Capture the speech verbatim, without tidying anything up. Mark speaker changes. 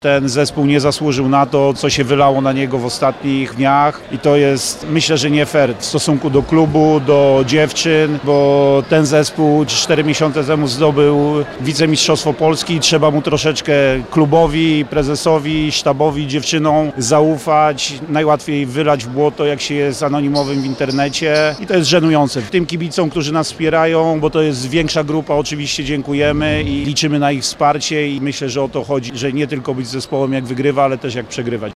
Speaker 1: Ten zespół nie zasłużył na to, co się wylało na niego w ostatnich dniach i to jest, myślę, że nie fair w stosunku do klubu, do dziewczyn, bo ten zespół cztery miesiące temu zdobył wicemistrzostwo Polski i trzeba mu troszeczkę klubowi, prezesowi, sztabowi, dziewczynom zaufać. Najłatwiej wylać w błoto, jak się jest anonimowym w internecie i to jest żenujące. Tym kibicom, którzy nas wspierają, bo to jest większa grupa, oczywiście dziękujemy i liczymy na ich wsparcie i myślę, że o to chodzi, że nie tylko być zespołem jak wygrywa, ale też jak przegrywać.